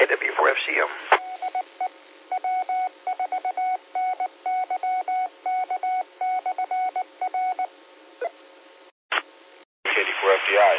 W4FCM. KD4FDI.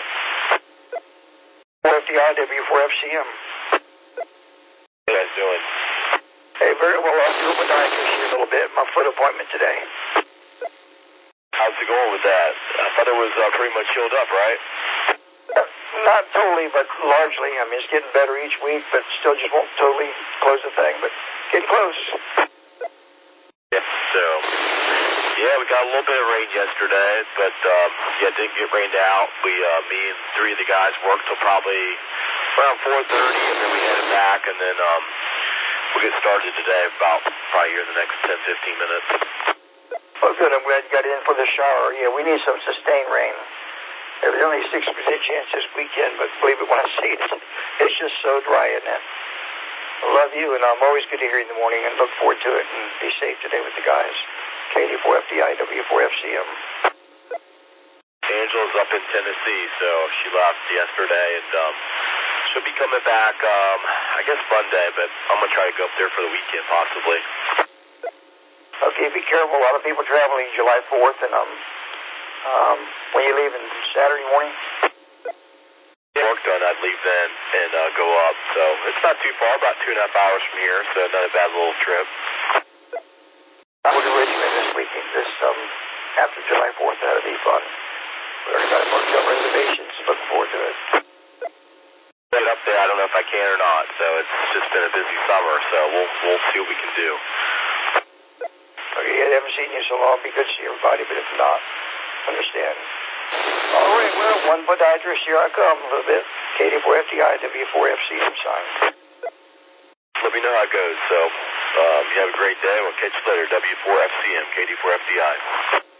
4FDI, W4FCM. How you guys doing? Hey, very well. I'll do a podiatrist here a little bit. My foot appointment today. How's it going with that? I thought it was pretty much healed up, right? Not totally, but largely. I mean, it's getting better each week, but still just won't totally close the thing, but getting close. Yeah, so, yeah, we got a little bit of rain yesterday, but, yeah, it didn't get rained out. Me and three of the guys worked till probably around 4:30, and then we headed back, and then, we'll get started today probably here in the next 10, 15 minutes. Oh, good. I'm glad you got in for the shower. Yeah, we need some sustained rain. There's only a 60% chance this weekend, but believe it when I say it, it's just so dry, isn't it? I love you, and I'm always good to hear you in the morning, and look forward to it, and be safe today with the guys. KD4FDI, W4FCM. Angela's up in Tennessee, so she left yesterday, and she'll be coming back, I guess Monday, but I'm going to try to go up there for the weekend, possibly. Okay, be careful. A lot of people traveling July 4th, and when you leaving Saturday morning? Work done, I'd leave then and go up, so it's not too far, about 2.5 hours from here, so not a bad little trip. I'm going to Richmond this weekend, after July 4th. That'll be fun. We already got a bunch of reservations. Looking forward to it. Get up there, I don't know if I can or not, so it's just been a busy summer, so we'll see what we can do. Okay, I haven't seen you so long. Be good to see everybody, but if not, understand. All right, well, one podiatrist, here I come a little bit. KD4FDI, W4FCM sign. Let me know how it goes, so you have a great day. We'll catch you later. W4FCM, KD4FDI.